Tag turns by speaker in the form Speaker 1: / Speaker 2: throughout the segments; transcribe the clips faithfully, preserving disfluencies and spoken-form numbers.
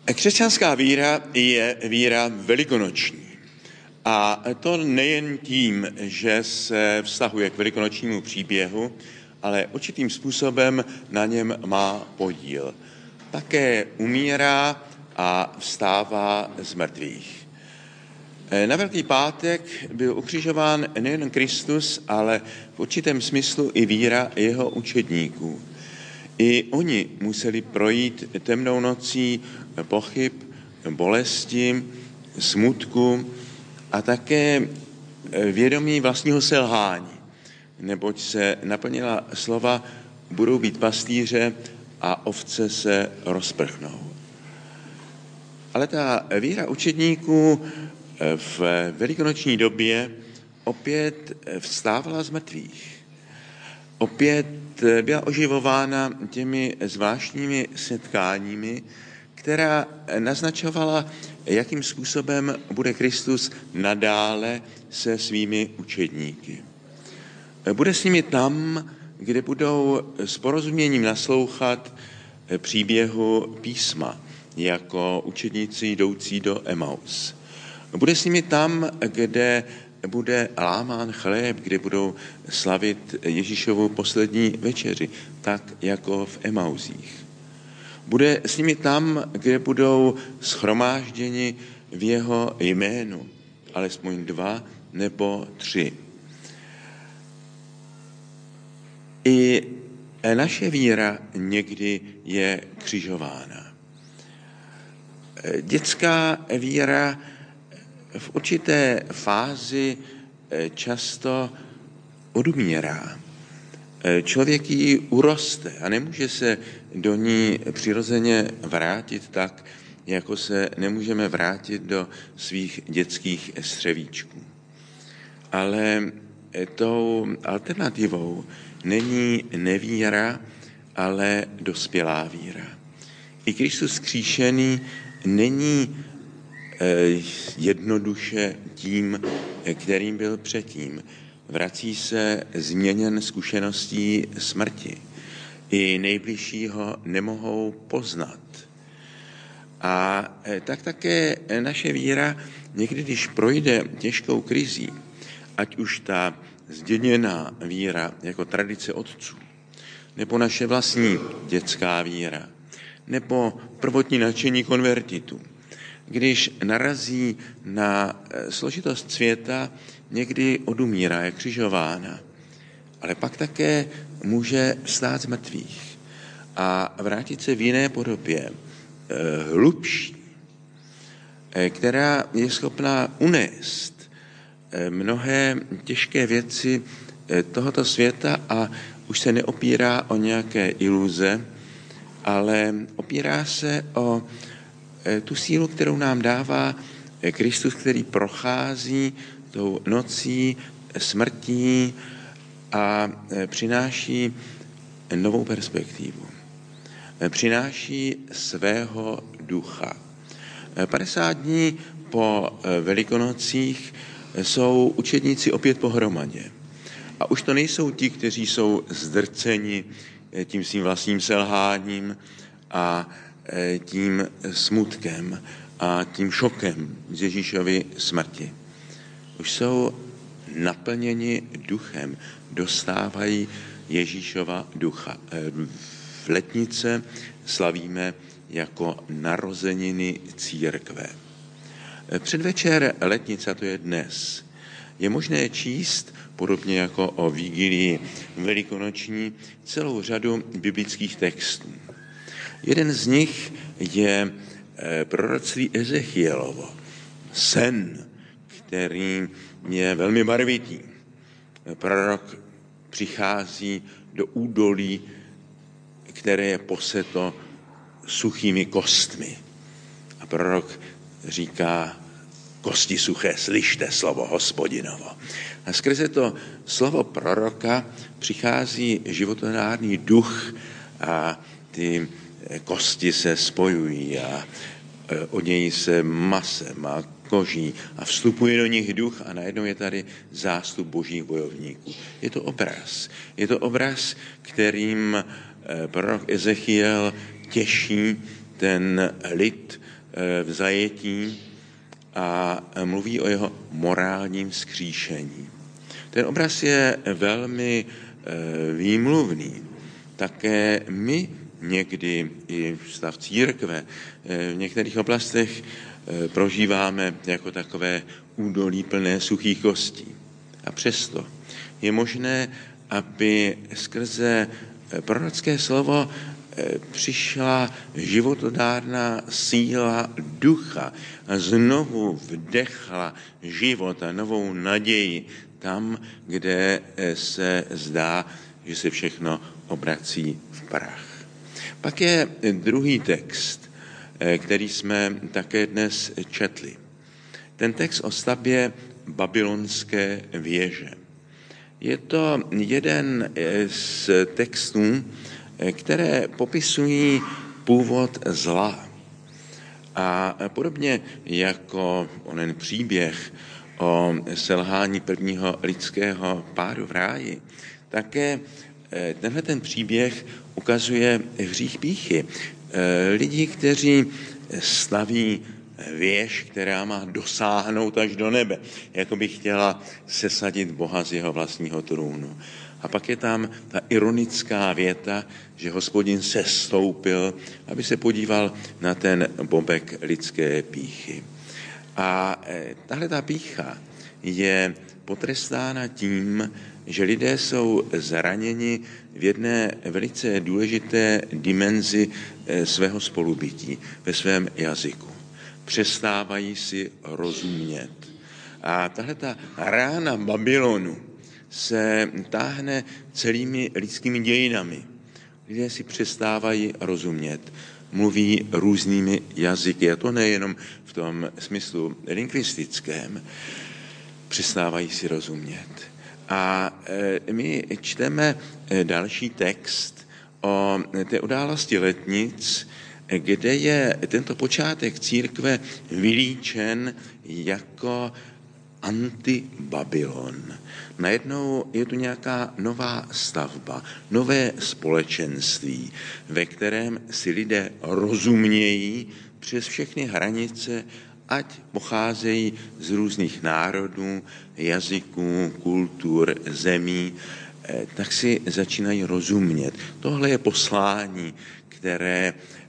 Speaker 1: Křesťanská víra je víra velikonoční. A to nejen tím, že se vztahuje k velikonočnímu příběhu, ale určitým způsobem na něm má podíl. Také umírá a vstává z mrtvých. Na Velký pátek byl ukřižován nejen Kristus, ale v určitém smyslu i víra jeho učedníků. I oni museli projít temnou nocí pochyb, bolesti, smutku a také vědomí vlastního selhání, neboť se naplnila slova budou být pastýře a ovce se rozprchnou. Ale ta víra učedníků v velikonoční době opět vstávala z mrtvých. Opět byla oživována těmi zvláštními setkáními, která naznačovala, jakým způsobem bude Kristus nadále se svými učedníky. Bude s nimi tam, kde budou s porozuměním naslouchat příběhu písma, jako učedníci jdoucí do Emaus. Bude s nimi tam, kde bude lámán chléb, kde budou slavit Ježíšovu poslední večeři, tak jako v Emauzích. Bude s nimi tam, kde budou shromážděni v jeho jménu, alespoň dva nebo tři. I naše víra někdy je křižována. Dětská víra v určité fázi často odumírá. Člověk ji uroste a nemůže se do ní přirozeně vrátit tak, jako se nemůžeme vrátit do svých dětských střevíčků. Ale tou alternativou není nevíra, ale dospělá víra. I Kristus vzkříšený není jednoduše tím, kterým byl předtím. Vrací se změněn zkušeností smrti. I nejbližší ho nemohou poznat. A tak také naše víra někdy, když projde těžkou krizí, ať už ta zděděná víra jako tradice otců, nebo naše vlastní dětská víra, nebo prvotní nadšení konvertitů, když narazí na složitost světa, někdy odumírá, je křižována, ale pak také může vstát z mrtvých a vrátit se v jiné podobě, hlubší, která je schopná unést mnohé těžké věci tohoto světa a už se neopírá o nějaké iluze, ale opírá se o tu sílu, kterou nám dává Kristus, který prochází tou nocí smrtí a přináší novou perspektivu. Přináší svého ducha. padesát dní po Velikonocích jsou učedníci opět pohromadě. A už to nejsou ti, kteří jsou zdrceni tím svým vlastním selháním a tím smutkem a tím šokem z Ježíšovy smrti. Už jsou naplněni duchem, dostávají Ježíšova ducha. V letnice slavíme jako narozeniny církve. Předvečer letnice, a to je dnes, je možné číst, podobně jako o vigílii velikonoční, celou řadu biblických textů. Jeden z nich je proroctví Ezechielovo, sen, který je velmi barvitý. Prorok přichází do údolí, které je poseto suchými kostmi. A prorok říká, kosti suché, slyšte slovo Hospodinovo. A skrze to slovo proroka přichází životodárný duch a ty kosti se spojují a odějí se masem a koží a vstupuje do nich duch a najednou je tady zástup božích bojovníků. Je to obraz. Je to obraz, kterým prorok Ezechiel těší ten lid v zajetí a mluví o jeho morálním vzkříšení. Ten obraz je velmi výmluvný. Také my někdy i stav církve v některých oblastech prožíváme jako takové údolí plné suchých kostí. A přesto je možné, aby skrze prorocké slovo přišla životodárná síla ducha a znovu vdechla život a novou naději tam, kde se zdá, že se všechno obrací v prach. Pak je druhý text, který jsme také dnes četli. Ten text o stavbě babylonské věže. Je to jeden z textů, které popisují původ zla. A podobně jako onen příběh o selhání prvního lidského páru v ráji, také tenhle ten příběh ukazuje hřích pýchy. Lidi, kteří staví věž, která má dosáhnout až do nebe, jako by chtěla sesadit Boha z jeho vlastního trůnu. A pak je tam ta ironická věta, že Hospodin sestoupil, aby se podíval na ten bobek lidské pýchy. A tahle ta pýcha je potrestána tím, že lidé jsou zraněni v jedné velice důležité dimenzi svého spolubytí, ve svém jazyku. Přestávají si rozumět. A tahle ta rána Babylonu se táhne celými lidskými dějinami. Lidé si přestávají rozumět, mluví různými jazyky, a to nejenom v tom smyslu lingvistickém, přestávají si rozumět. A my čteme další text o té události letnic, kde je tento počátek církve vylíčen jako antibabylon. Najednou je tu nějaká nová stavba, nové společenství, ve kterém si lidé rozumějí přes všechny hranice, ať pocházejí z různých národů, jazyků, kultur, zemí, tak si začínají rozumět. Tohle je poslání, které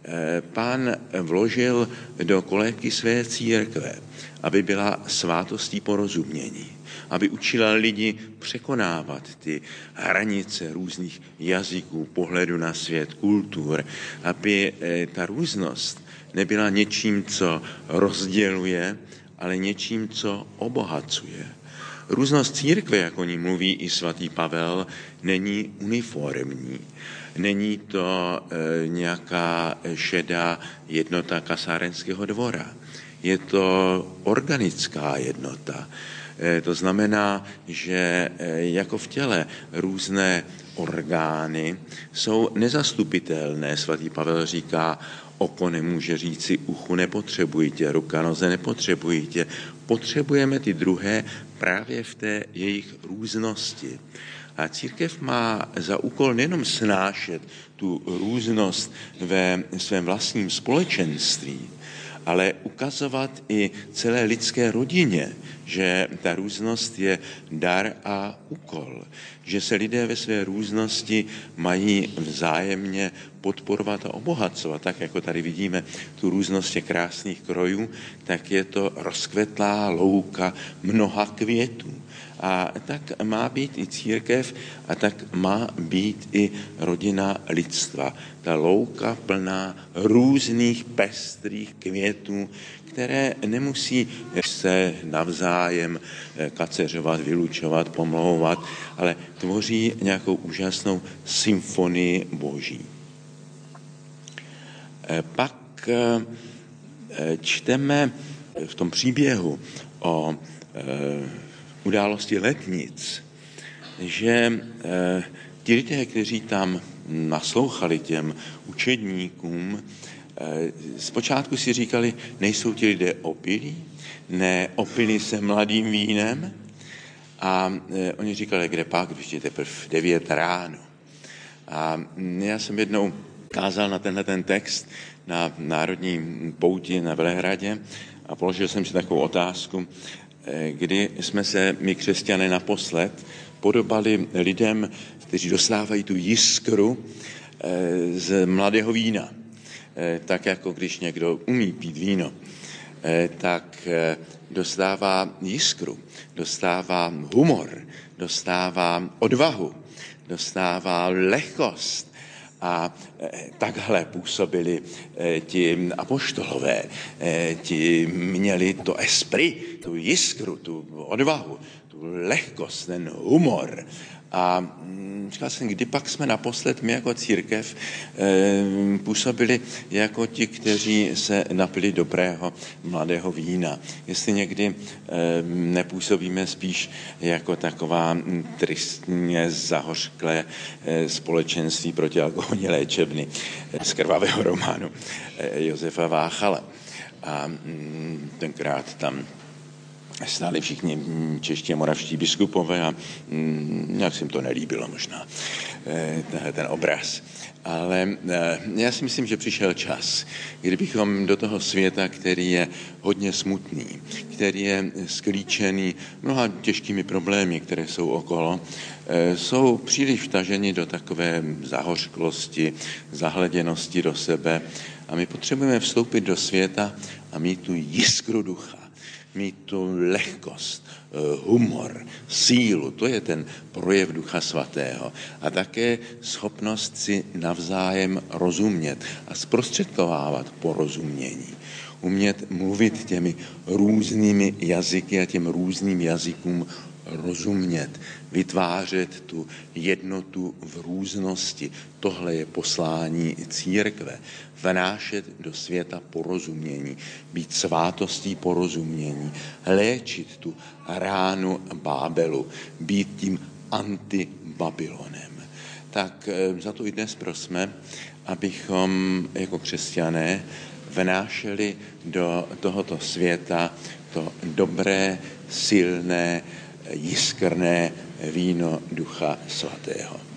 Speaker 1: Pán vložil do kolébky své církve, aby byla svátostí porozumění, aby učila lidi překonávat ty hranice různých jazyků, pohledu na svět, kultur, aby ta různost nebyla něčím, co rozděluje, ale něčím, co obohacuje. Různost církve, jak o ní mluví i svatý Pavel, není uniformní. Není to e, nějaká šedá jednota kasárenského dvora. Je to organická jednota. E, to znamená, že e, jako v těle různé orgány jsou nezastupitelné. Svatý Pavel říká, oko nemůže říci, uchu nepotřebují tě, ruka noze nepotřebují tě. Potřebujeme ty druhé právě v té jejich různosti. A církev má za úkol nejenom snášet tu různost ve svém vlastním společenství, ale ukazovat i celé lidské rodině, že ta různost je dar a úkol, že se lidé ve své různosti mají vzájemně podporovat a obohacovat. Tak jako tady vidíme tu různost těch krásných krojů, tak je to rozkvetlá louka mnoha květů. A tak má být i církev a tak má být i rodina lidstva. Ta louka plná různých pestrých květů, které nemusí se navzájem kaceřovat, vylučovat, pomlouvat, ale tvoří nějakou úžasnou symfonii boží. Pak čteme v tom příběhu o události letnic, že e, ti lidé, kteří tam naslouchali těm učedníkům, e, zpočátku si říkali, nejsou ti lidé opilí, ne opili se mladým vínem, a e, oni říkali, kde pak, když je teprve devět ráno. A já jsem jednou kázal na tenhle ten text na národní pouti na Velehradě a položil jsem si takovou otázku, kdy jsme se my křesťané naposled podobali lidem, kteří dostávají tu jiskru z mladého vína. Tak jako když někdo umí pít víno, tak dostává jiskru, dostává humor, dostává odvahu, dostává lehkost. A takhle působili ti apoštolové, ti měli to esprit, tu jiskru, tu odvahu, tu lehkost, ten humor. A říkal jsem, kdy pak jsme naposled my jako církev působili jako ti, kteří se napili dobrého mladého vína. Jestli někdy nepůsobíme spíš jako taková tristně zahořklé společenství protialkoholní léčebny z Krvavého románu Josefa Váchala. A tenkrát tam stáli všichni čeští a moravští biskupové a nějak se jim to nelíbilo možná, ten obraz. Ale já si myslím, že přišel čas, kdybychom do toho světa, který je hodně smutný, který je sklíčený mnoha těžkými problémy, které jsou okolo, jsou příliš vtaženi do takové zahořklosti, zahleděnosti do sebe a my potřebujeme vstoupit do světa a mít tu jiskru ducha, mít tu lehkost, humor, sílu, to je ten projev Ducha Svatého. A také schopnost si navzájem rozumět a zprostředkovávat porozumění. Umět mluvit těmi různými jazyky a těm různým jazykům rozumět, vytvářet tu jednotu v různosti. Tohle je poslání církve. Vnášet do světa porozumění, být svátostí porozumění, léčit tu ránu Bábelu, být tím antibabylonem. Tak za to i dnes prosme, abychom jako křesťané vnášeli do tohoto světa to dobré, silné, jiskrné víno Ducha Svatého.